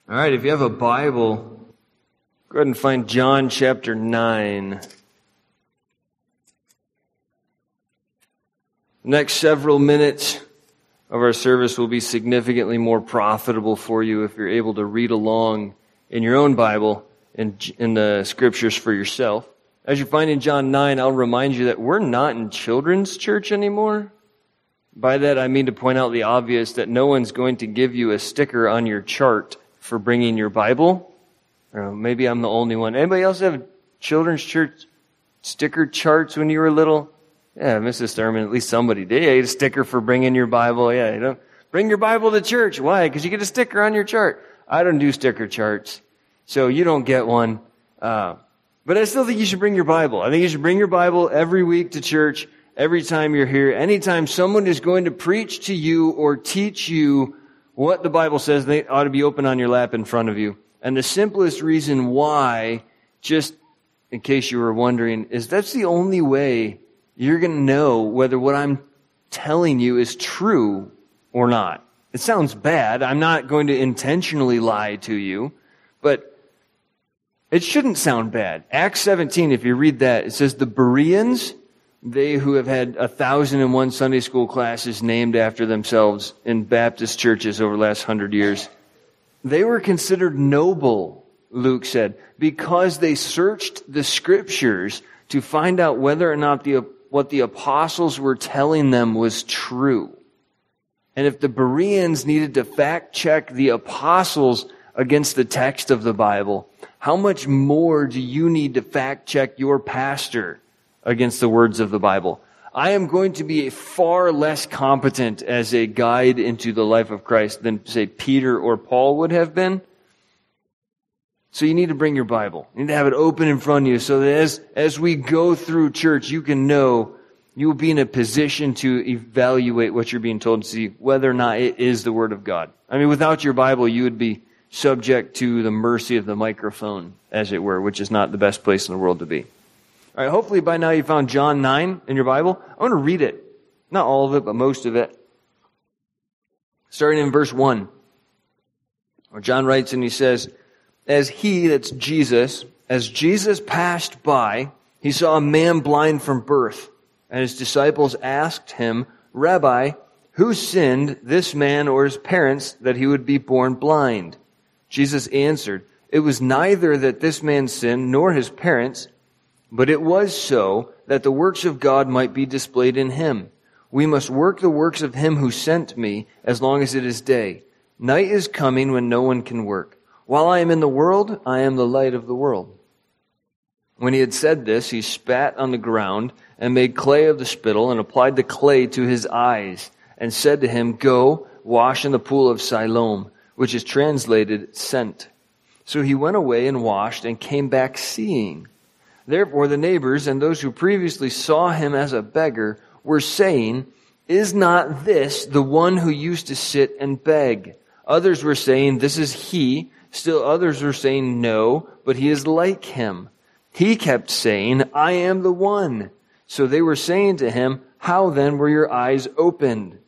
All right, if you have a Bible, go ahead and find John chapter 9. The next several minutes of our service will be significantly more profitable for you if you're able to read along in your own Bible and in the scriptures for yourself. As you find in John 9, I'll remind you that we're not in children's church anymore. By that, I mean to point out the obvious that no one's going to give you a sticker on your chart for bringing your Bible. Or maybe I'm the only one. Anybody else have children's church sticker charts when you were little? Yeah, Mrs. Thurman, at least somebody did. Yeah, you get a sticker for bringing your Bible. Yeah, you know, bring your Bible to church. Why? Because you get a sticker on your chart. I don't do sticker charts, so you don't get one. But I still think you should bring your Bible. I think you should bring your Bible every week to church, every time you're here. Anytime someone is going to preach to you or teach you what the Bible says, they ought to be open on your lap in front of you. And the simplest reason why, just in case you were wondering, is that's the only way you're going to know whether what I'm telling you is true or not. It sounds bad. I'm not going to intentionally lie to you, but it shouldn't sound bad. Acts 17, if you read that, it says the Bereans, they who have had 1,001 Sunday school classes named after themselves in Baptist churches over the last 100 years, they were considered noble, Luke said, because they searched the scriptures to find out whether or not what the apostles were telling them was true. And if the Bereans needed to fact check the apostles against the text of the Bible, how much more do you need to fact check your pastor against the words of the Bible? I am going to be far less competent as a guide into the life of Christ than, say, Peter or Paul would have been. So you need to bring your Bible. You need to have it open in front of you so that as we go through church, you can know, you will be in a position to evaluate what you're being told to see whether or not it is the Word of God. I mean, without your Bible, you would be subject to the mercy of the microphone, as it were, which is not the best place in the world to be. All right, hopefully by now you found John 9 in your Bible. I want to read it. Not all of it, but most of it. Starting in verse 1, where John writes and he says, as Jesus passed by, he saw a man blind from birth. And his disciples asked him, Rabbi, who sinned, this man or his parents, that he would be born blind? Jesus answered, it was neither that this man sinned nor his parents, but it was so that the works of God might be displayed in him. We must work the works of him who sent me as long as it is day. Night is coming when no one can work. While I am in the world, I am the light of the world. When he had said this, he spat on the ground and made clay of the spittle and applied the clay to his eyes and said to him, go, wash in the pool of Siloam, which is translated sent. So he went away and washed and came back seeing. Therefore the neighbors and those who previously saw him as a beggar were saying, is not this the one who used to sit and beg? Others were saying, this is he. Still others were saying, no, but he is like him. He kept saying, I am the one. So they were saying to him, how then were your eyes opened?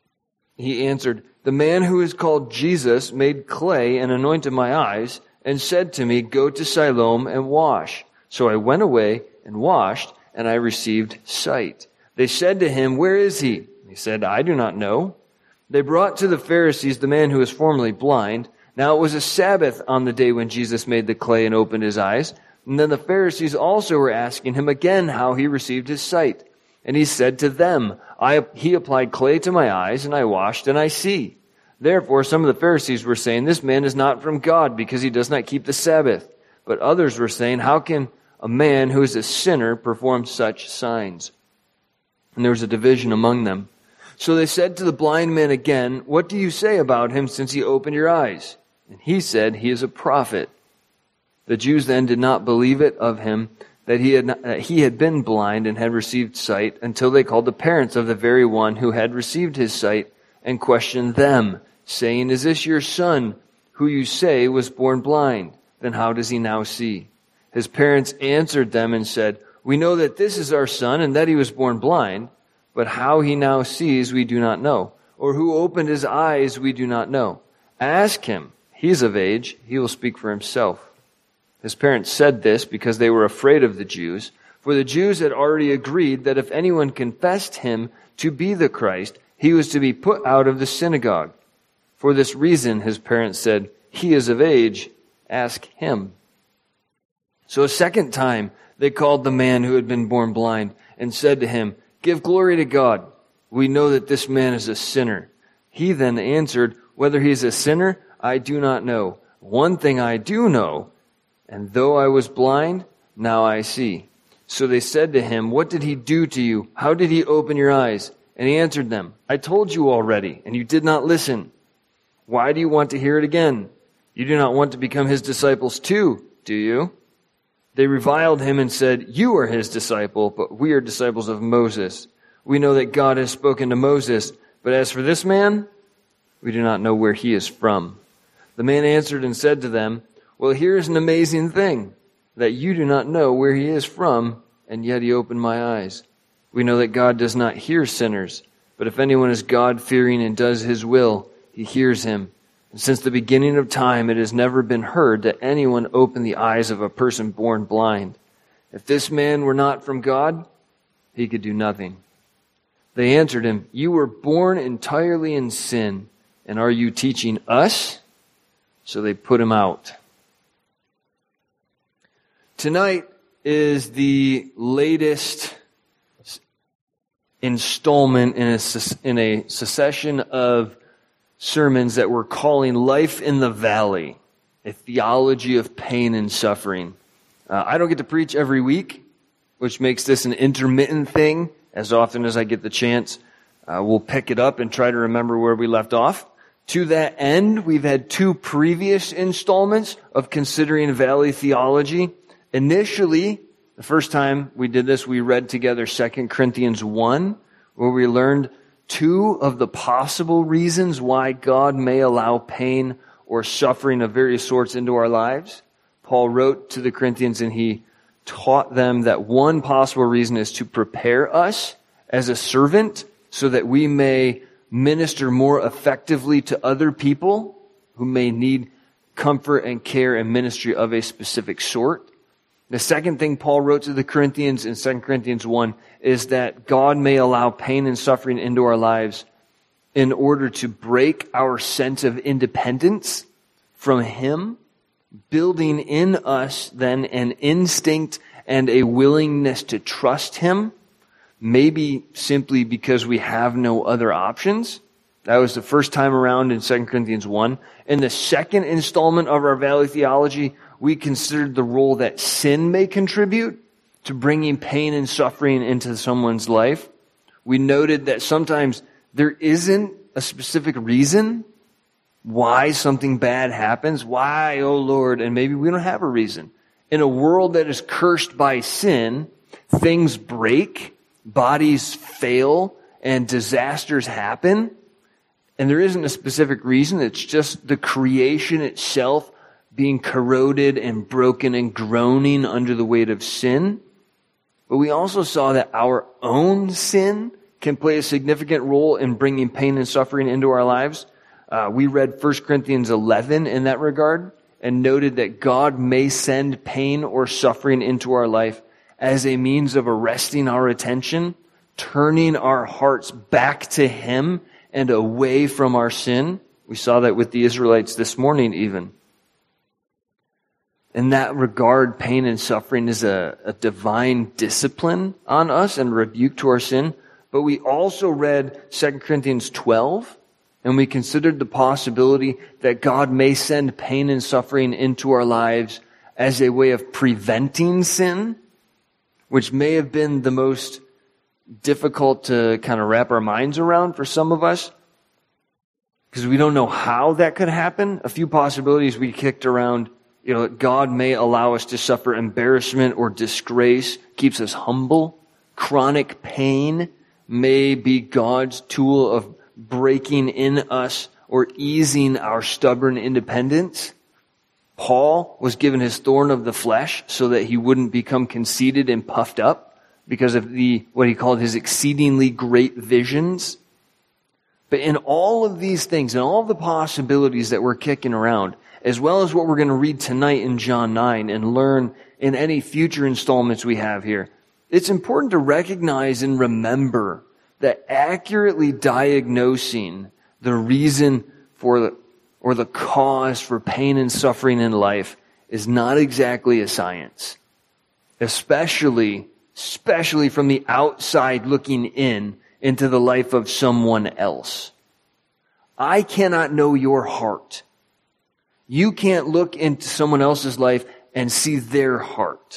He answered, the man who is called Jesus made clay and anointed my eyes and said to me, go to Siloam and wash. So I went away and washed, and I received sight. They said to him, where is he? He said, I do not know. They brought to the Pharisees the man who was formerly blind. Now it was a Sabbath on the day when Jesus made the clay and opened his eyes. And then the Pharisees also were asking him again how he received his sight. And he said to them, he applied clay to my eyes, and I washed, and I see. Therefore some of the Pharisees were saying, this man is not from God, because he does not keep the Sabbath. But others were saying, how can a man who is a sinner perform such signs? And there was a division among them. So they said to the blind man again, what do you say about him since he opened your eyes? And he said, he is a prophet. The Jews then did not believe it of him that he had been blind and had received sight until they called the parents of the very one who had received his sight and questioned them, saying, is this your son who you say was born blind? Then how does he now see? His parents answered them and said, we know that this is our son and that he was born blind, but how he now sees we do not know, or who opened his eyes we do not know. Ask him. he is of age, he will speak for himself." His parents said this because they were afraid of the Jews, for the Jews had already agreed that if anyone confessed him to be the Christ, he was to be put out of the synagogue. For this reason, his parents said, "He is of age, ask him." So a second time they called the man who had been born blind and said to him, "Give glory to God. We know that this man is a sinner." He then answered, "Whether he is a sinner, I do not know. One thing I do know, and though I was blind, now I see." So they said to him, "What did he do to you? How did he open your eyes?" And he answered them, "I told you already, and you did not listen. Why do you want to hear it again? You do not want to become his disciples too, do you?" They reviled him and said, "You are his disciple, but we are disciples of Moses. We know that God has spoken to Moses, but as for this man, we do not know where he is from." The man answered and said to them, "Well, here is an amazing thing, that you do not know where he is from, and yet he opened my eyes. We know that God does not hear sinners, but if anyone is God-fearing and does his will, he hears him. And since the beginning of time, it has never been heard that anyone opened the eyes of a person born blind. If this man were not from God, he could do nothing." They answered him, "You were born entirely in sin, and are you teaching us?" So they put him out. Tonight is the latest installment in a succession of sermons that we're calling Life in the Valley, a theology of pain and suffering. I don't get to preach every week, which makes this an intermittent thing. As often as I get the chance, we'll pick it up and try to remember where we left off. To that end, we've had 2 previous installments of considering valley theology. Initially, the first time we did this, we read together 2 Corinthians 1, where we learned 2 of the possible reasons why God may allow pain or suffering of various sorts into our lives. Paul wrote to the Corinthians and he taught them that one possible reason is to prepare us as a servant so that we may minister more effectively to other people who may need comfort and care and ministry of a specific sort. The second thing Paul wrote to the Corinthians in 2 Corinthians 1 is that God may allow pain and suffering into our lives in order to break our sense of independence from Him, building in us then an instinct and a willingness to trust Him, maybe simply because we have no other options. That was the first time around in 2 Corinthians 1. In the second installment of our Valley Theology, we considered the role that sin may contribute to bringing pain and suffering into someone's life. We noted that sometimes there isn't a specific reason why something bad happens. Why, oh Lord? And maybe we don't have a reason. In a world that is cursed by sin, things break, bodies fail, and disasters happen. And there isn't a specific reason. It's just the creation itself being corroded and broken and groaning under the weight of sin. But we also saw that our own sin can play a significant role in bringing pain and suffering into our lives. We read 1 Corinthians 11 in that regard and noted that God may send pain or suffering into our life as a means of arresting our attention, turning our hearts back to Him and away from our sin. We saw that with the Israelites this morning even. In that regard, pain and suffering is a divine discipline on us and rebuke to our sin. But we also read 2 Corinthians 12, and we considered the possibility that God may send pain and suffering into our lives as a way of preventing sin, which may have been the most difficult to kind of wrap our minds around for some of us, because we don't know how that could happen. A few possibilities we kicked around. God may allow us to suffer embarrassment or disgrace, keeps us humble. Chronic pain may be God's tool of breaking in us or easing our stubborn independence. Paul was given his thorn of the flesh so that he wouldn't become conceited and puffed up because of what he called his exceedingly great visions. But in all of these things, and all of the possibilities that we're kicking around, as well as what we're going to read tonight in John 9 and learn in any future installments we have here, it's important to recognize and remember that accurately diagnosing the reason or the cause for pain and suffering in life is not exactly a science, especially from the outside looking into the life of someone else. I cannot know your heart. You can't look into someone else's life and see their heart.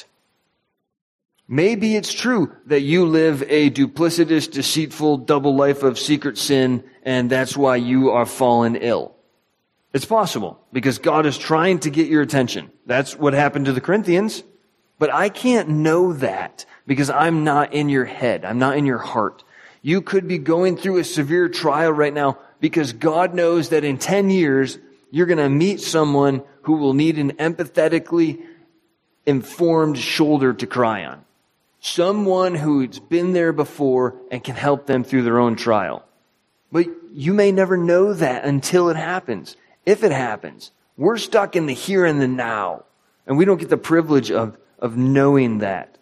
Maybe it's true that you live a duplicitous, deceitful, double life of secret sin, and that's why you are fallen ill. It's possible, because God is trying to get your attention. That's what happened to the Corinthians. But I can't know that, because I'm not in your head. I'm not in your heart. You could be going through a severe trial right now, because God knows that in 10 years, you're going to meet someone who will need an empathetically informed shoulder to cry on. Someone who's been there before and can help them through their own trial. But you may never know that until it happens. If it happens, we're stuck in the here and the now. And we don't get the privilege of knowing that.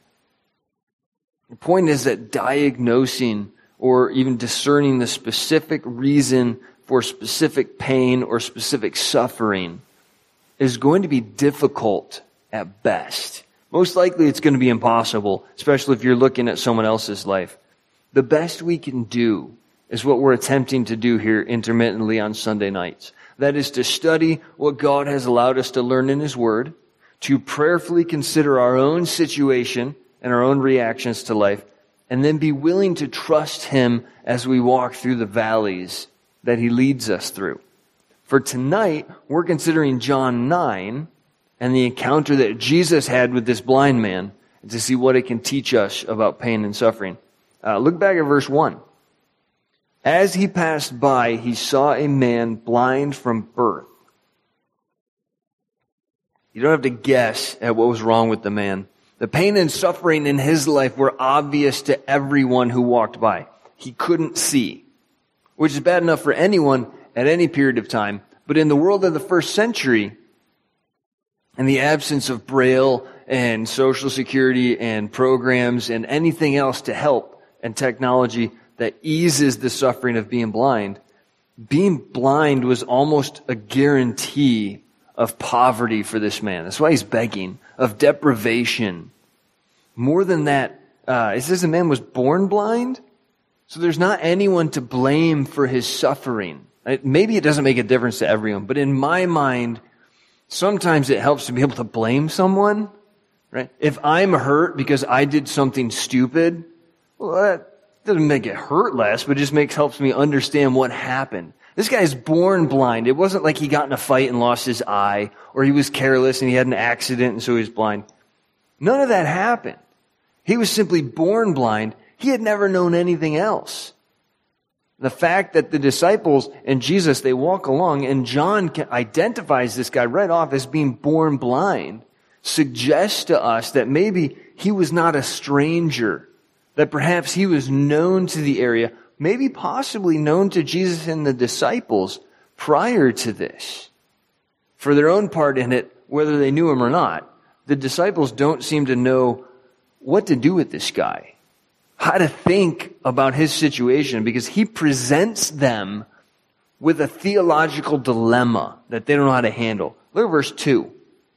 The point is that diagnosing or even discerning the specific reason for specific pain or specific suffering is going to be difficult at best. Most likely it's going to be impossible, especially if you're looking at someone else's life. The best we can do is what we're attempting to do here intermittently on Sunday nights. That is to study what God has allowed us to learn in His Word, to prayerfully consider our own situation and our own reactions to life, and then be willing to trust Him as we walk through the valleys that He leads us through. For tonight, we're considering John 9 and the encounter that Jesus had with this blind man, and to see what it can teach us about pain and suffering. Look back at verse 1. As he passed by, he saw a man blind from birth. You don't have to guess at what was wrong with the man. The pain and suffering in his life were obvious to everyone who walked by. He couldn't see, which is bad enough for anyone at any period of time. But in the world of the first century, in the absence of Braille and Social Security and programs and anything else to help and technology that eases the suffering of being blind was almost a guarantee of poverty for this man. That's why he's begging, of deprivation. More than that, it says the man was born blind, so there's not anyone to blame for his suffering. Maybe it doesn't make a difference to everyone, but in my mind, sometimes it helps to be able to blame someone, right? If I'm hurt because I did something stupid, well, that doesn't make it hurt less, but it just helps me understand what happened. This guy's born blind. It wasn't like he got in a fight and lost his eye, or he was careless and he had an accident and so he was blind. None of that happened. He was simply born blind. He had never known anything else. The fact that the disciples and Jesus, they walk along, and John identifies this guy right off as being born blind, suggests to us that maybe he was not a stranger, that perhaps he was known to the area, maybe possibly known to Jesus and the disciples prior to this. For their own part in it, whether they knew him or not, the disciples don't seem to know what to do with this guy, how to think about his situation, because he presents them with a theological dilemma that they don't know how to handle. Look at verse 2.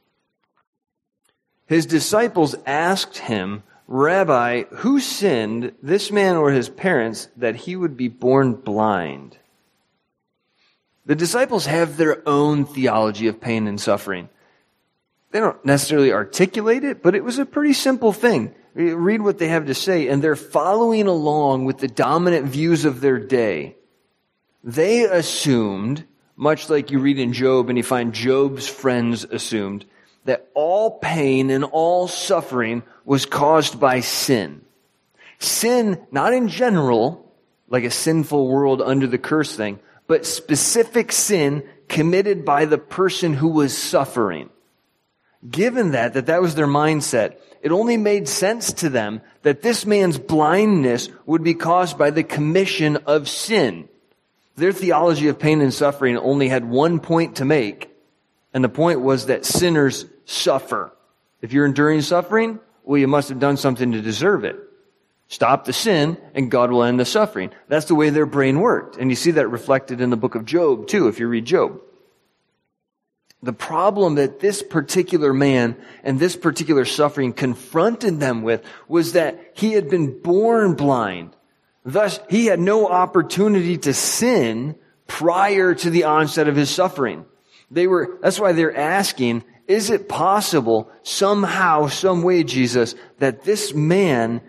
His disciples asked him, "Rabbi, who sinned, this man or his parents, that he would be born blind?" The disciples have their own theology of pain and suffering. They don't necessarily articulate it, but it was a pretty simple thing. Read what they have to say, and they're following along with the dominant views of their day. They assumed, much like you read in Job and you find Job's friends assumed, that all pain and all suffering was caused by sin. Sin, not in general, like a sinful world under the curse thing, but specific sin committed by the person who was suffering. Given that was their mindset, it only made sense to them that this man's blindness would be caused by the commission of sin. Their theology of pain and suffering only had one point to make, And the point was that sinners suffer. If you're enduring suffering, well, you must have done something to deserve it. Stop the sin, and God will end the suffering. That's the way their brain worked. And you see that reflected in the book of Job, too, if you read Job. The problem that this particular man and this particular suffering confronted them with was that he had been born blind. Thus, he had no opportunity to sin prior to the onset of his suffering. That's why they're asking, is it possible somehow, some way, Jesus, that this man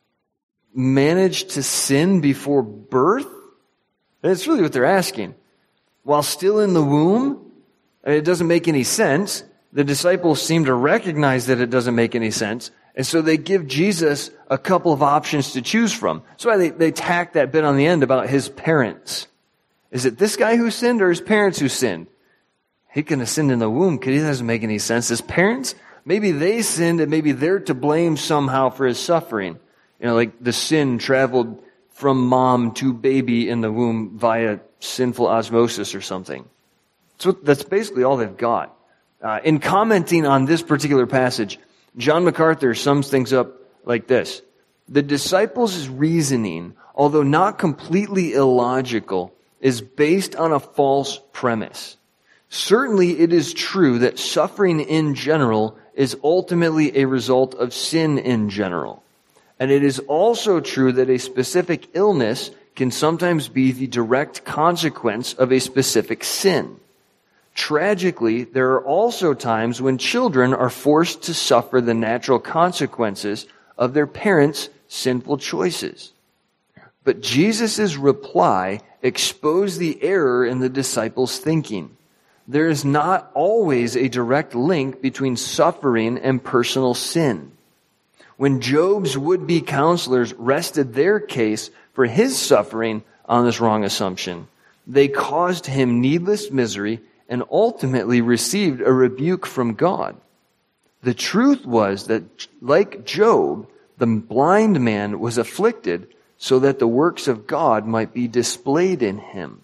managed to sin before birth? And it's really what they're asking. While still in the womb? It doesn't make any sense. The disciples seem to recognize that it doesn't make any sense. And so they give Jesus a couple of options to choose from. That's why they tack that bit on the end about his parents. Is it this guy who sinned or his parents who sinned? He couldn't have sinned in the womb because it doesn't make any sense. His parents, maybe they sinned and maybe they're to blame somehow for his suffering. You know, like the sin traveled from mom to baby in the womb via sinful osmosis or something. So that's basically all they've got. In commenting on this particular passage, John MacArthur sums things up like this. The disciples' reasoning, although not completely illogical, is based on a false premise. Certainly it is true that suffering in general is ultimately a result of sin in general. And it is also true that a specific illness can sometimes be the direct consequence of a specific sin. Tragically, there are also times when children are forced to suffer the natural consequences of their parents' sinful choices. But Jesus' reply exposed the error in the disciples' thinking. There is not always a direct link between suffering and personal sin. When Job's would-be counselors rested their case for his suffering on this wrong assumption, they caused him needless misery and ultimately received a rebuke from God. The truth was that, like Job, the blind man was afflicted so that the works of God might be displayed in him.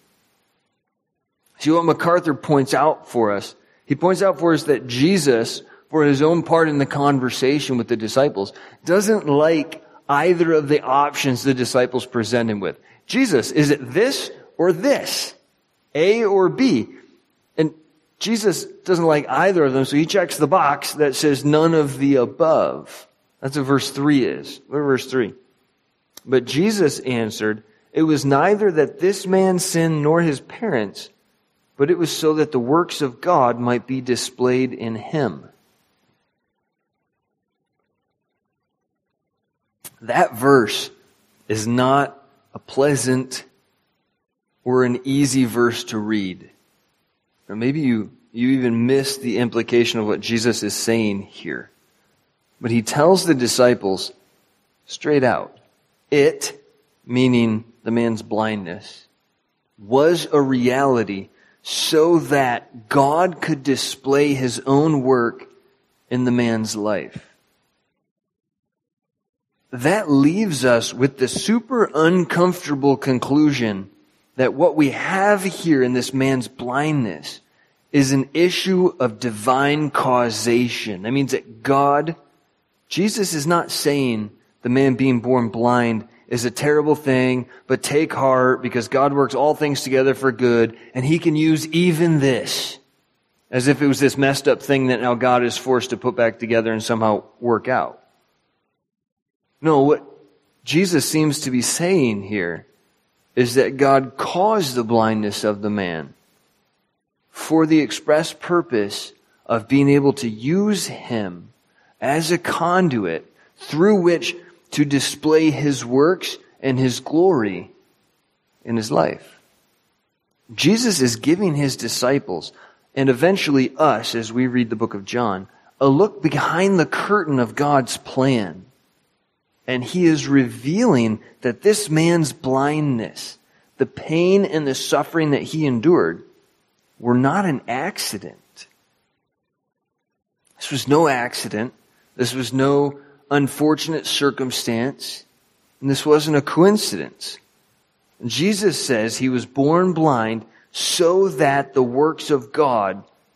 See what MacArthur points out for us? He points out for us that Jesus, for his own part in the conversation with the disciples, doesn't like either of the options the disciples present him with. Jesus, is it this or this? A or B? And Jesus doesn't like either of them, so he checks the box that says none of the above. That's what verse 3 is. Look at verse 3. But Jesus answered, it was neither that this man sinned nor his parents, but it was so that the works of God might be displayed in him. That verse is not a pleasant or an easy verse to read. Or maybe you even miss the implication of what Jesus is saying here. But he tells the disciples straight out, it, meaning the man's blindness, was a reality so that God could display his own work in the man's life. That leaves us with the super uncomfortable conclusion that what we have here in this man's blindness is an issue of divine causation. That means that Jesus is not saying the man being born blind is a terrible thing, but take heart because God works all things together for good and he can use even this as if it was this messed up thing that now God is forced to put back together and somehow work out. No, what Jesus seems to be saying here is that God caused the blindness of the man for the express purpose of being able to use him as a conduit through which to display his works and his glory in his life. Jesus is giving his disciples, and eventually us as we read the book of John, a look behind the curtain of God's plan. And he is revealing that this man's blindness, the pain and the suffering that he endured, were not an accident. This was no accident. This was no unfortunate circumstance. And this wasn't a coincidence. Jesus says he was born blind so that the works of God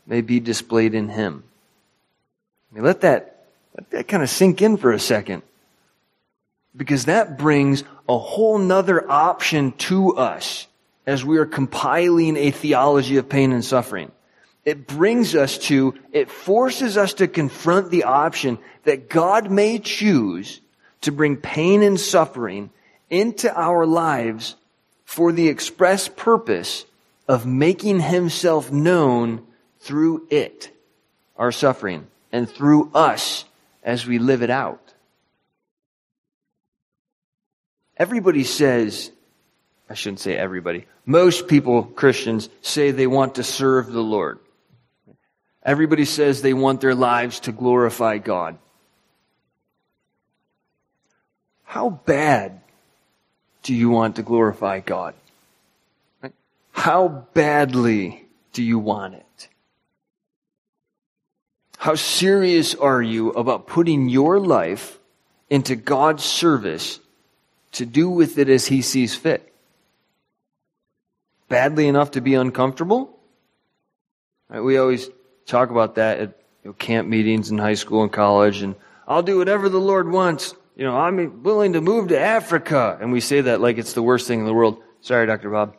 may be displayed in him. I mean, let that kind of sink in for a second. Because that brings a whole nother option to us as we are compiling a theology of pain and suffering. It forces us to confront the option that God may choose to bring pain and suffering into our lives for the express purpose of making himself known through it, our suffering, and through us as we live it out. Everybody says, I shouldn't say everybody, most people, Christians, say they want to serve the Lord. Everybody says they want their lives to glorify God. How bad do you want to glorify God? How badly do you want it? How serious are you about putting your life into God's service to do with it as He sees fit? Badly enough to be uncomfortable? We always talk about that at camp meetings in high school and college, and I'll do whatever the Lord wants. I'm willing to move to Africa. And we say that like it's the worst thing in the world. Sorry, Dr. Bob.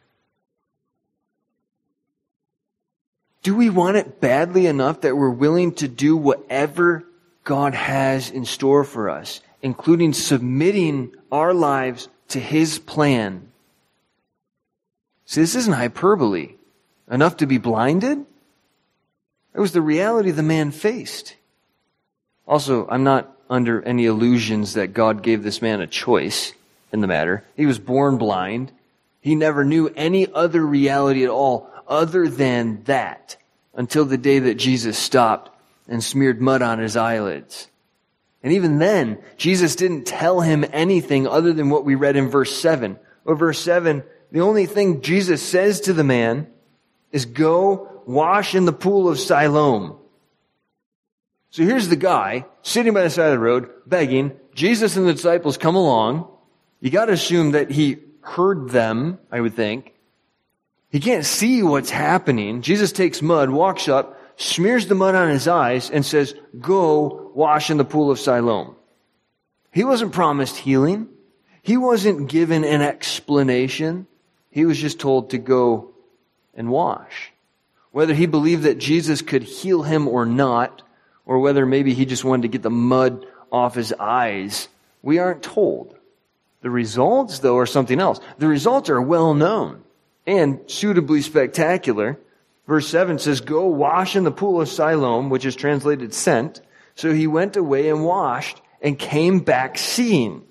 Do we want it badly enough that we're willing to do whatever God has in store for us, including submitting our lives to His plan? See, this isn't hyperbole. Enough to be blinded? It was the reality the man faced. Also, I'm not under any illusions that God gave this man a choice in the matter. He was born blind. He never knew any other reality at all other than that until the day that Jesus stopped and smeared mud on his eyelids. And even then, Jesus didn't tell him anything other than what we read in verse 7. Or verse 7, the only thing Jesus says to the man is, go wash in the pool of Siloam. So here's the guy sitting by the side of the road, begging. Jesus and the disciples come along. You got to assume that he heard them, I would think. He can't see what's happening. Jesus takes mud, walks up, smears the mud on his eyes, and says, go wash in the pool of Siloam. He wasn't promised healing. He wasn't given an explanation. He was just told to go and wash. Whether he believed that Jesus could heal him or not, or whether maybe he just wanted to get the mud off his eyes, we aren't told. The results, though, are something else. The results are well known and suitably spectacular. Verse 7 says, go wash in the pool of Siloam, which is translated sent. So he went away and washed and came back seeing.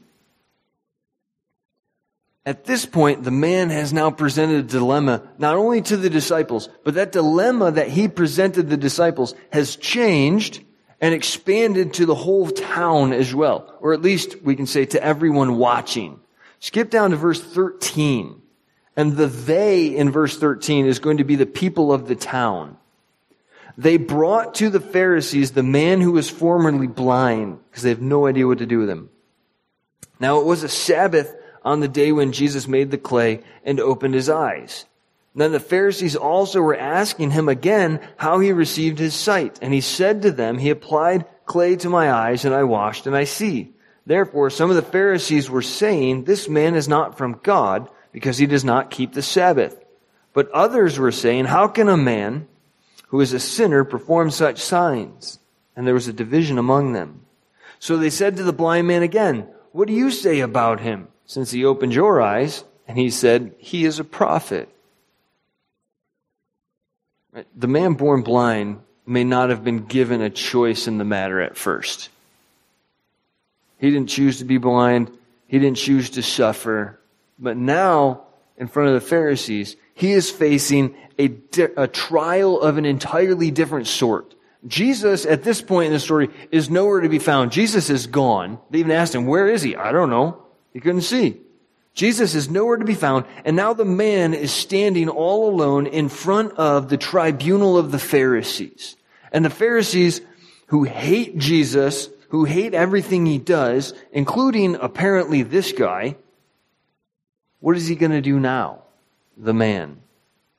At this point, the man has now presented a dilemma, not only to the disciples, but that dilemma that he presented the disciples has changed and expanded to the whole town as well. Or at least we can say to everyone watching. Skip down to verse 13. And the they in verse 13 is going to be the people of the town. They brought to the Pharisees the man who was formerly blind, because they have no idea what to do with him. Now it was a Sabbath on the day when Jesus made the clay and opened his eyes. Then the Pharisees also were asking him again how he received his sight. And he said to them, he applied clay to my eyes, and I washed, and I see. Therefore, some of the Pharisees were saying, this man is not from God, because he does not keep the Sabbath. But others were saying, how can a man who is a sinner perform such signs? And there was a division among them. So they said to the blind man again, what do you say about him, since he opened your eyes? And he said, he is a prophet. The man born blind may not have been given a choice in the matter at first. He didn't choose to be blind. He didn't choose to suffer. But now, in front of the Pharisees, he is facing a trial of an entirely different sort. Jesus, at this point in the story, is nowhere to be found. Jesus is gone. They even asked him, where is he? I don't know. He couldn't see. Jesus is nowhere to be found, and now the man is standing all alone in front of the tribunal of the Pharisees. And the Pharisees, who hate Jesus, who hate everything he does, including apparently this guy, what is he going to do now? The man.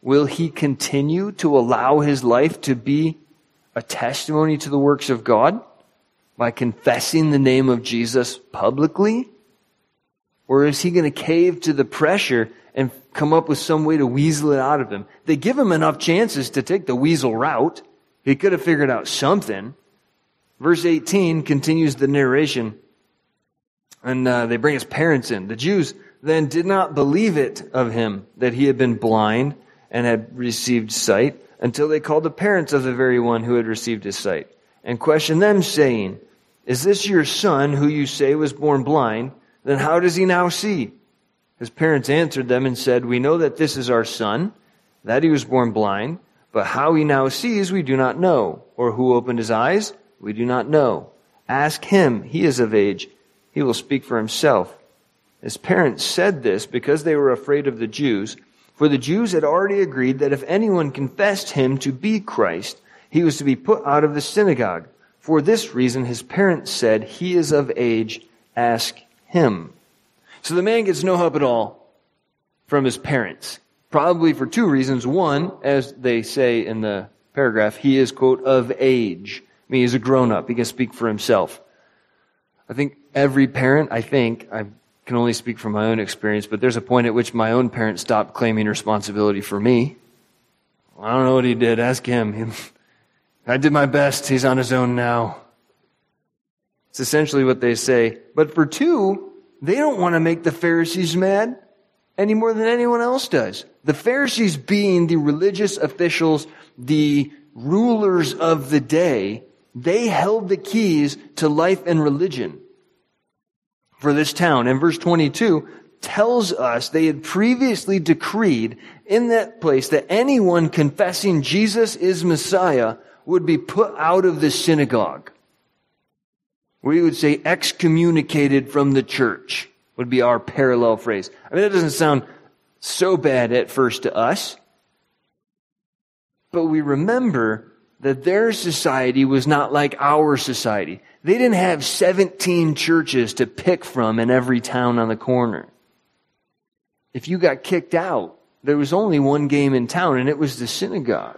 will he continue to allow his life to be a testimony to the works of God by confessing the name of Jesus publicly? Or is he going to cave to the pressure and come up with some way to weasel it out of him? They give him enough chances to take the weasel route. He could have figured out something. Verse 18 continues the narration, and they bring his parents in. The Jews then did not believe it of him that he had been blind and had received sight until they called the parents of the very one who had received his sight and questioned them, saying, "Is this your son who you say was born blind? Then how does he now see?" His parents answered them and said, "We know that this is our son, that he was born blind, but how he now sees we do not know, or who opened his eyes we do not know. Ask him, he is of age, he will speak for himself." His parents said this because they were afraid of the Jews, for the Jews had already agreed that if anyone confessed him to be Christ, he was to be put out of the synagogue. For this reason his parents said, "He is of age, ask him." So the man gets no help at all from his parents. Probably for two reasons. One, as they say in the paragraph, he is, quote, of age. I mean, he's a grown-up. He can speak for himself. I think every parent, I can only speak from my own experience, but there's a point at which my own parents stopped claiming responsibility for me. I don't know what he did. Ask him. I did my best. He's on his own now. It's essentially what they say. But for two, they don't want to make the Pharisees mad any more than anyone else does. The Pharisees being the religious officials, the rulers of the day, they held the keys to life and religion for this town. And verse 22 tells us they had previously decreed in that place that anyone confessing Jesus is Messiah would be put out of the synagogue. We would say excommunicated from the church would be our parallel phrase. I mean, that doesn't sound so bad at first to us. But we remember that their society was not like our society. They didn't have 17 churches to pick from in every town on the corner. If you got kicked out, there was only one game in town, and it was the synagogue.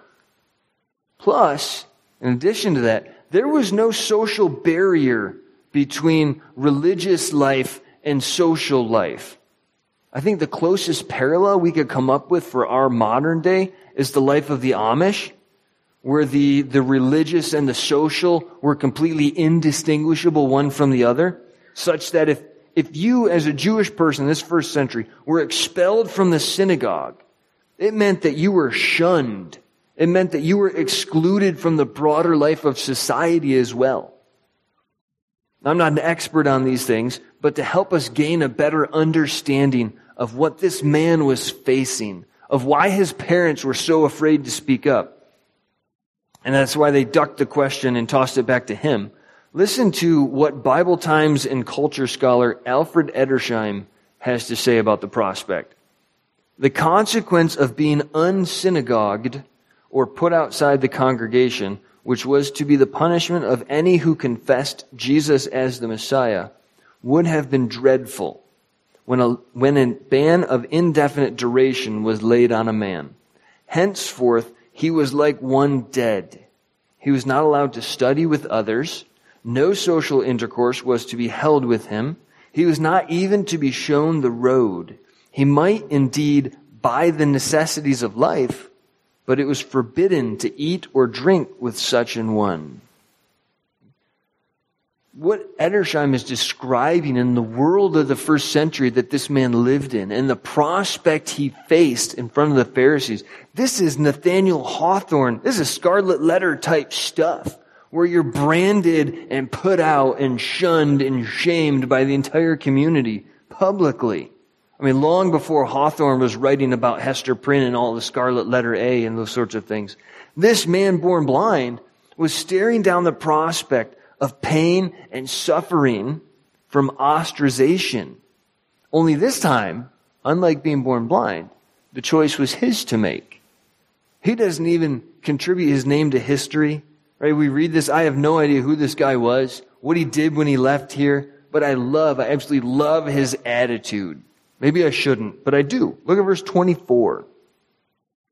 Plus, in addition to that, there was no social barrier between religious life and social life. I think the closest parallel we could come up with for our modern day is the life of the Amish, where the religious and the social were completely indistinguishable one from the other, such that if you, as a Jewish person in this first century, were expelled from the synagogue, it meant that you were shunned. It meant that you were excluded from the broader life of society as well. I'm not an expert on these things, but to help us gain a better understanding of what this man was facing, of why his parents were so afraid to speak up. And that's why they ducked the question and tossed it back to him. Listen to what Bible Times and culture scholar Alfred Edersheim has to say about the prospect. The consequence of being unsynagogued or put outside the congregation, which was to be the punishment of any who confessed Jesus as the Messiah, would have been dreadful when a ban of indefinite duration was laid on a man. Henceforth, he was like one dead. He was not allowed to study with others. No social intercourse was to be held with him. He was not even to be shown the road. He might indeed buy the necessities of life, but it was forbidden to eat or drink with such an one. What Edersheim is describing in the world of the first century that this man lived in and the prospect he faced in front of the Pharisees, this is Nathaniel Hawthorne. This is Scarlet Letter type stuff where you're branded and put out and shunned and shamed by the entire community publicly. I mean, long before Hawthorne was writing about Hester Prynne and all the Scarlet Letter A and those sorts of things, this man born blind was staring down the prospect of pain and suffering from ostracization. Only this time, unlike being born blind, the choice was his to make. He doesn't even contribute his name to history. Right? We read this. I have no idea who this guy was, what he did when he left here, but I absolutely love his attitude. Maybe I shouldn't, but I do. Look at verse 24.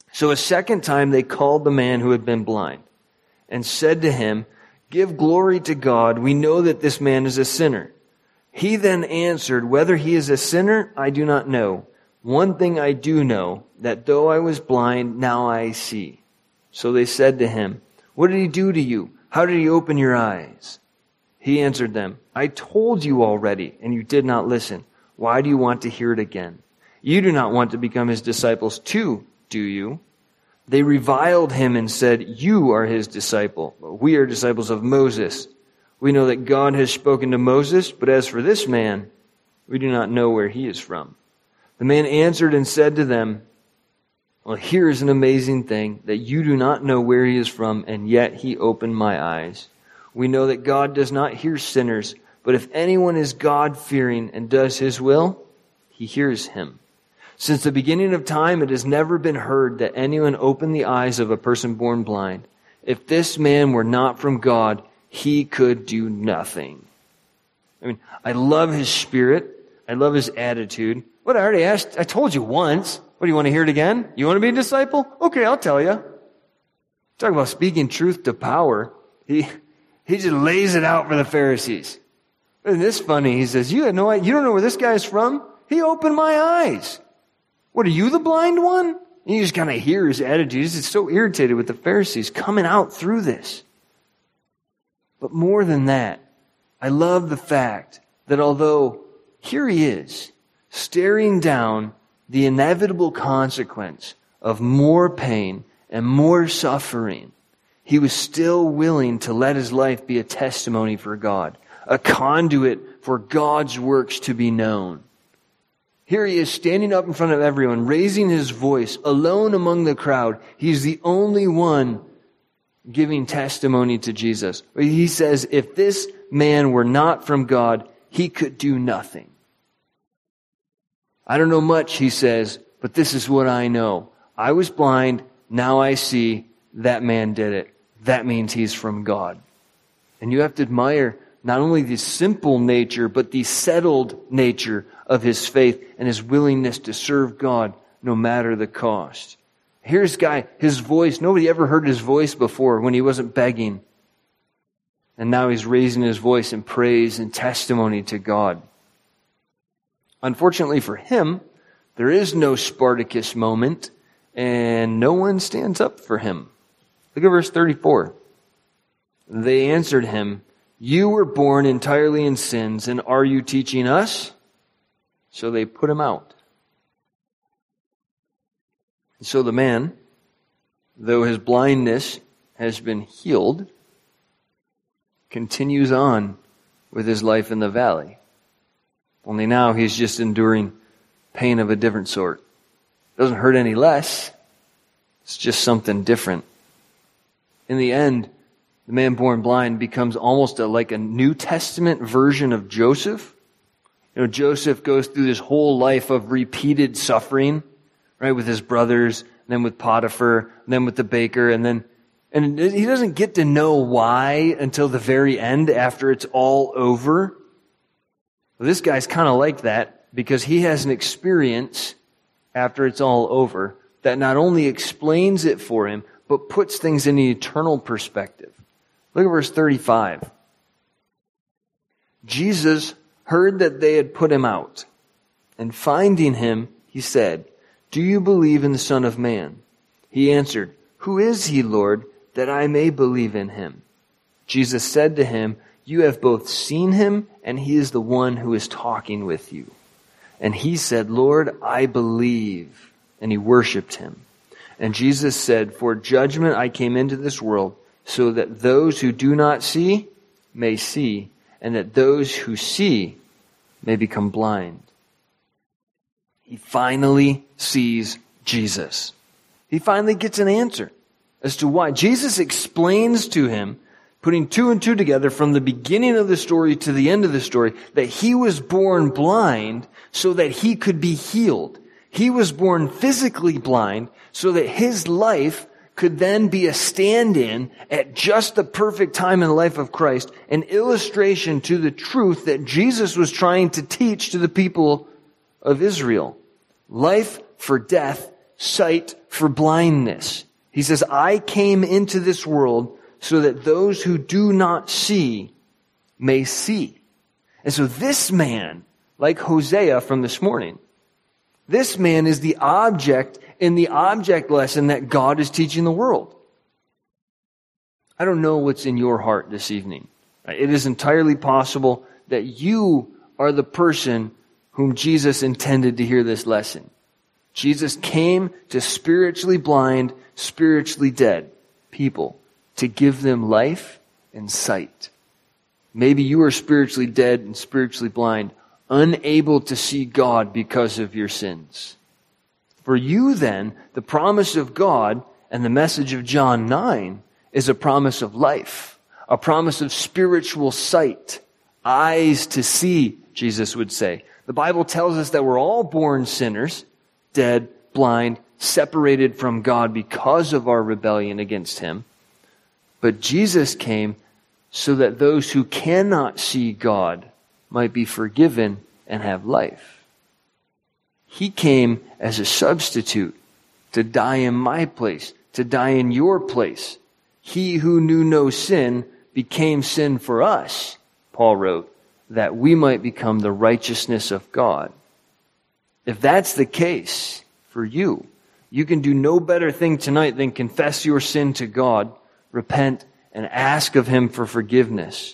So a second time they called the man who had been blind and said to him, "Give glory to God. We know that this man is a sinner." He then answered, "Whether he is a sinner, I do not know. One thing I do know, that though I was blind, now I see." So they said to him, "What did he do to you? How did he open your eyes?" He answered them, "I told you already, and you did not listen. Why do you want to hear it again? You do not want to become his disciples too, do you?" They reviled him and said, "You are his disciple. We are disciples of Moses. We know that God has spoken to Moses, but as for this man, we do not know where he is from." The man answered and said to them, "Well, here is an amazing thing, that you do not know where he is from, and yet he opened my eyes. We know that God does not hear sinners, but if anyone is God-fearing and does his will, he hears him. Since the beginning of time, it has never been heard that anyone opened the eyes of a person born blind. If this man were not from God, he could do nothing." I love his spirit. I love his attitude. What I already asked, I told you once. What, do you want to hear it again? You want to be a disciple? Okay, I'll tell you. Talk about speaking truth to power. He just lays it out for the Pharisees. Isn't this funny? He says, you don't know where this guy's from? He opened my eyes. What, are you the blind one? And you just kind of hear his attitude. He's just so irritated with the Pharisees coming out through this. But more than that, I love the fact that although here he is, staring down the inevitable consequence of more pain and more suffering, he was still willing to let his life be a testimony for God, a conduit for God's works to be known. Here he is standing up in front of everyone, raising his voice, alone among the crowd. He's the only one giving testimony to Jesus. He says, if this man were not from God, he could do nothing. I don't know much, he says, but this is what I know. I was blind, now I see. That man did it. That means he's from God. And you have to admire not only the simple nature, but the settled nature of his faith and his willingness to serve God no matter the cost. Here's a guy, his voice, nobody ever heard his voice before when he wasn't begging. And now he's raising his voice in praise and testimony to God. Unfortunately for him, there is no Spartacus moment, and no one stands up for him. Look at verse 34. They answered him, "You were born entirely in sins, and are you teaching us?" So they put him out. So the man, though his blindness has been healed, continues on with his life in the valley. Only now he's just enduring pain of a different sort. It doesn't hurt any less. It's just something different. In the end, the man born blind becomes almost like a New Testament version of Joseph. Joseph goes through this whole life of repeated suffering, right, with his brothers, then with Potiphar, then with the baker, and he doesn't get to know why until the very end after it's all over. Well, this guy's kind of like that because he has an experience after it's all over that not only explains it for him, but puts things in an eternal perspective. Look at verse 35. Jesus heard that they had put him out, and finding him, he said, "Do you believe in the Son of Man?" He answered, "Who is he, Lord, that I may believe in him?" Jesus said to him, "You have both seen him, and he is the one who is talking with you." And he said, "Lord, I believe." And he worshipped him. And Jesus said, "For judgment I came into this world, so that those who do not see may see, and that those who see may become blind." He finally sees Jesus. He finally gets an answer as to why. Jesus explains to him, putting two and two together from the beginning of the story to the end of the story, that he was born blind so that he could be healed. He was born physically blind so that his life could then be a stand-in at just the perfect time in the life of Christ, an illustration to the truth that Jesus was trying to teach to the people of Israel. Life for death sight for blindness. He says, I came into this world so that those who do not see may see. And so this man, like Hosea from this morning, this man is the object in the object lesson that God is teaching the world. I don't know what's in your heart this evening. It is entirely possible that you are the person whom Jesus intended to hear this lesson. Jesus came to spiritually blind, spiritually dead people to give them life and sight. Maybe you are spiritually dead and spiritually blind, unable to see God because of your sins. For you then, the promise of God and the message of John 9 is a promise of life, a promise of spiritual sight, eyes to see, Jesus would say. The Bible tells us that we're all born sinners, dead, blind, separated from God because of our rebellion against Him. But Jesus came so that those who cannot see God might be forgiven and have life. He came as a substitute to die in my place, to die in your place. He who knew no sin became sin for us, Paul wrote, that we might become the righteousness of God. If that's the case for you, you can do no better thing tonight than confess your sin to God, repent, and ask of Him for forgiveness.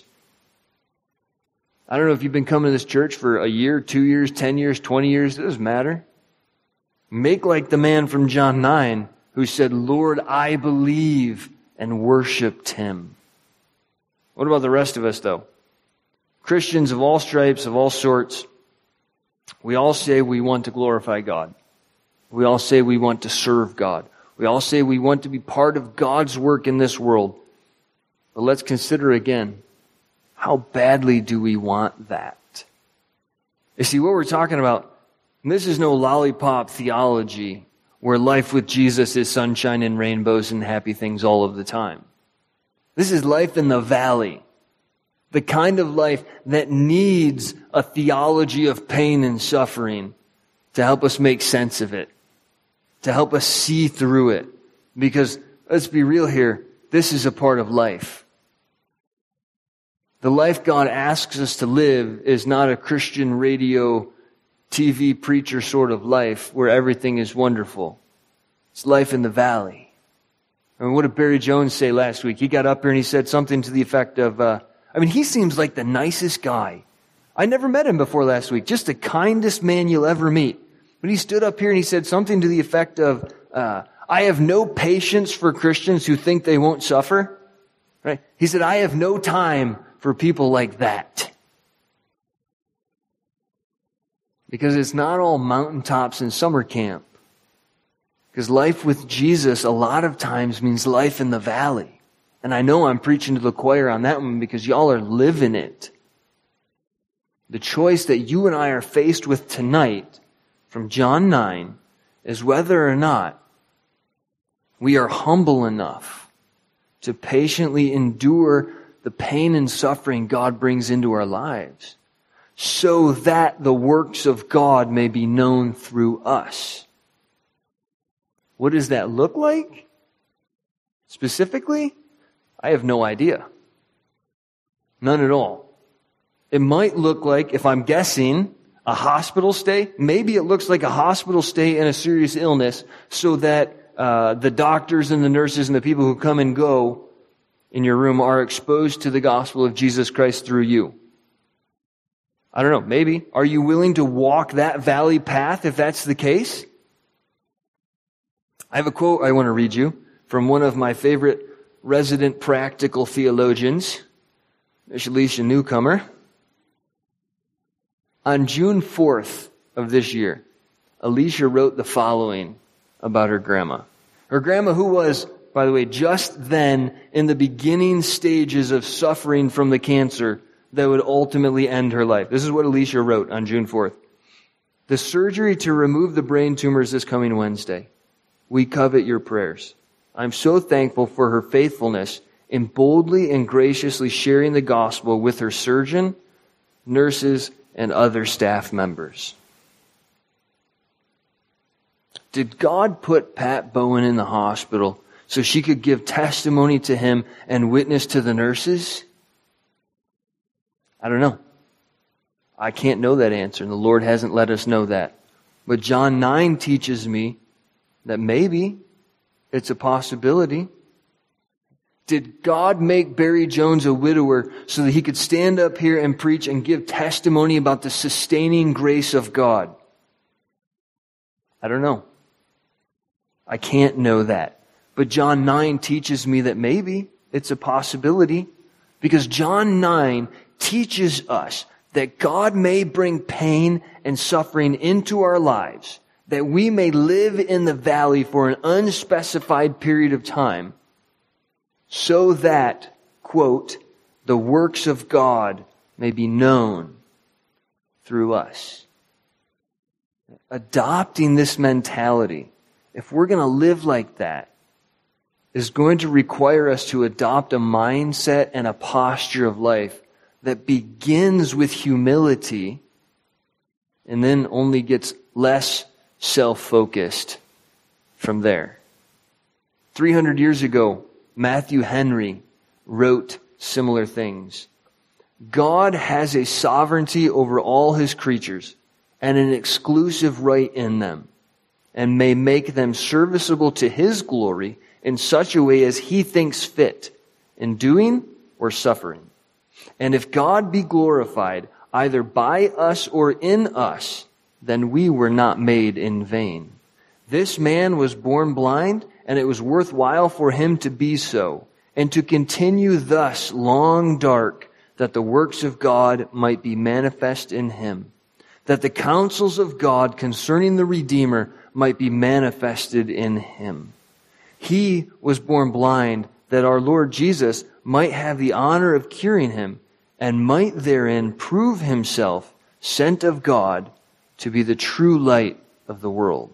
I don't know if you've been coming to this church for a year, 2 years, 10 years, 20 years. It doesn't matter. Make like the man from John 9 who said, Lord, I believe, and worshiped Him. What about the rest of us, though? Christians of all stripes, of all sorts, we all say we want to glorify God. We all say we want to serve God. We all say we want to be part of God's work in this world. But let's consider again, how badly do we want that? You see, what we're talking about, this is no lollipop theology where life with Jesus is sunshine and rainbows and happy things all of the time. This is life in the valley. The kind of life that needs a theology of pain and suffering to help us make sense of it, to help us see through it. Because, let's be real here, this is a part of life. The life God asks us to live is not a Christian radio, TV preacher sort of life where everything is wonderful. It's life in the valley. I mean, what did Barry Jones say last week? He got up here and he said something to the effect of, he seems like the nicest guy. I never met him before last week. Just the kindest man you'll ever meet. But he stood up here and he said something to the effect of, I have no patience for Christians who think they won't suffer. Right? He said, I have no time for people like that. Because it's not all mountaintops and summer camp. Because life with Jesus a lot of times means life in the valley. And I know I'm preaching to the choir on that one because y'all are living it. The choice that you and I are faced with tonight from John 9 is whether or not we are humble enough to patiently endure the pain and suffering God brings into our lives so that the works of God may be known through us. What does that look like? Specifically, I have no idea. None at all. It might look like, if I'm guessing, a hospital stay. Maybe it looks like a hospital stay and a serious illness so that the doctors and the nurses and the people who come and go in your room are exposed to the gospel of Jesus Christ through you. I don't know, maybe. Are you willing to walk that valley path if that's the case? I have a quote I want to read you from one of my favorite resident practical theologians, Miss Alicia Newcomer. On June 4th of this year, Alicia wrote the following about her grandma. Her grandma, who was, by the way, just then in the beginning stages of suffering from the cancer that would ultimately end her life. This is what Alicia wrote on June 4th. The surgery to remove the brain tumors is coming Wednesday. We covet your prayers. I'm so thankful for her faithfulness in boldly and graciously sharing the gospel with her surgeon, nurses, and other staff members. Did God put Pat Bowen in the hospital so she could give testimony to him and witness to the nurses? I don't know. I can't know that answer, and the Lord hasn't let us know that. But John 9 teaches me that maybe it's a possibility. Did God make Barry Jones a widower so that he could stand up here and preach and give testimony about the sustaining grace of God? I don't know. I can't know that. But John 9 teaches me that maybe it's a possibility, because John 9 teaches us that God may bring pain and suffering into our lives, that we may live in the valley for an unspecified period of time, so that, quote, the works of God may be known through us. Adopting this mentality, if we're going to live like that, is going to require us to adopt a mindset and a posture of life that begins with humility and then only gets less self-focused from there. 300 years ago, Matthew Henry wrote similar things. God has a sovereignty over all his creatures and an exclusive right in them, and may make them serviceable to his glory in such a way as he thinks fit, in doing or suffering. And if God be glorified either by us or in us, then we were not made in vain. This man was born blind, and it was worthwhile for him to be so, and to continue thus long dark, that the works of God might be manifest in him, that the counsels of God concerning the Redeemer might be manifested in him. He was born blind, that our Lord Jesus might have the honor of curing him, and might therein prove himself sent of God to be the true light of the world.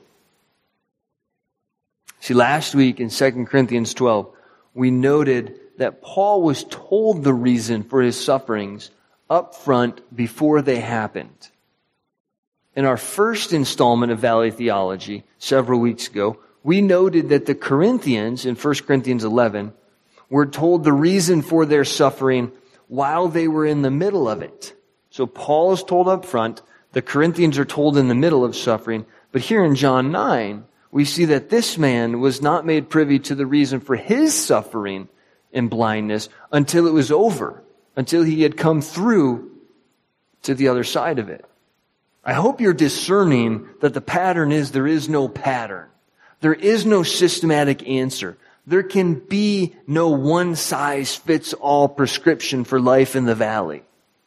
See, last week in 2 Corinthians 12, we noted that Paul was told the reason for his sufferings up front before they happened. In our first installment of Valley Theology, several weeks ago, we noted that the Corinthians, in 1 Corinthians 11, were told the reason for their suffering while they were in the middle of it. So Paul is told up front, the Corinthians are told in the middle of suffering, but here in John 9, we see that this man was not made privy to the reason for his suffering and blindness until it was over, until he had come through to the other side of it. I hope you're discerning that the pattern is there is no pattern. There is no systematic answer. There can be no one-size-fits-all prescription for life in the valley.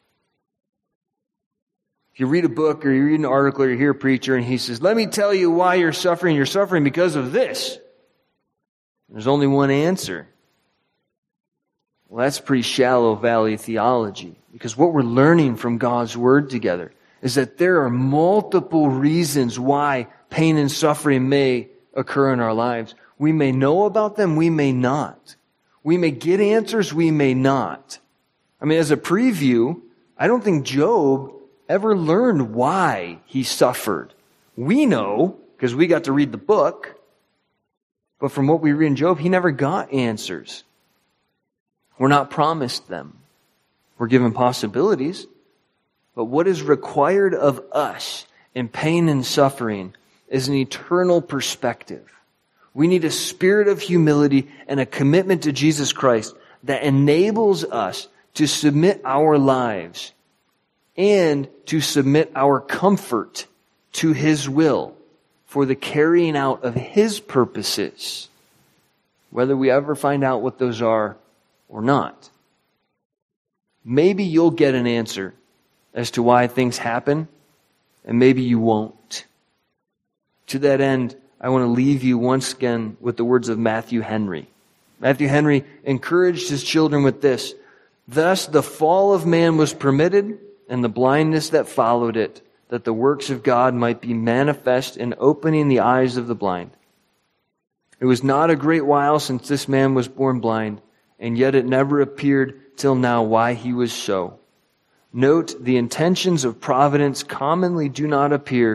If you read a book or you read an article or you hear a preacher and he says, let me tell you why you're suffering because of this. There's only one answer. Well, that's pretty shallow valley theology, because what we're learning from God's Word together is that there are multiple reasons why pain and suffering may occur in our lives. We may know about them, we may not. We may get answers, we may not. I mean, as a preview, I don't think Job ever learned why he suffered. We know, because we got to read the book, but from what we read in Job, he never got answers. We're not promised them. We're given possibilities. But what is required of us in pain and suffering is an eternal perspective. We need a spirit of humility and a commitment to Jesus Christ that enables us to submit our lives and to submit our comfort to His will for the carrying out of His purposes, whether we ever find out what those are or not. Maybe you'll get an answer as to why things happen, and maybe you won't. To that end, I want to leave you once again with the words of Matthew Henry. Matthew Henry encouraged his children with this: "Thus the fall of man was permitted, and the blindness that followed it, that the works of God might be manifest in opening the eyes of the blind. It was not a great while since this man was born blind, and yet it never appeared till now why he was so. Note, the intentions of providence commonly do not appear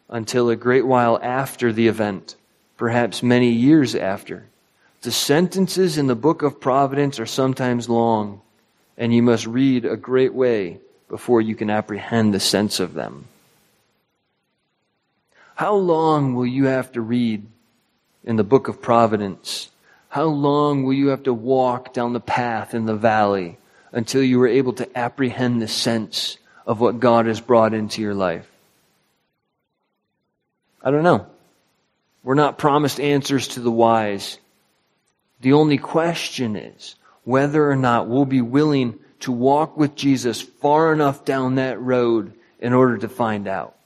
until a great while after the event, perhaps many years after. The sentences in the book of Providence are sometimes long, and you must read a great way before you can apprehend the sense of them. How long will you have to read in the book of Providence? How long will you have to walk down the path in the valley until you are able to apprehend the sense of what God has brought into your life? I don't know. We're not promised answers to the wise. The only question is whether or not we'll be willing to walk with Jesus far enough down that road in order to find out.